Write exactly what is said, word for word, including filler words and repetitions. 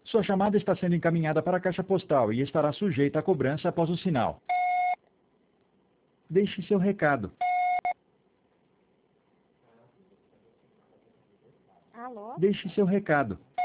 Sua chamada está sendo encaminhada para a caixa postal e estará sujeita a cobrança após o sinal. Deixe seu recado. Alô? Deixe seu recado.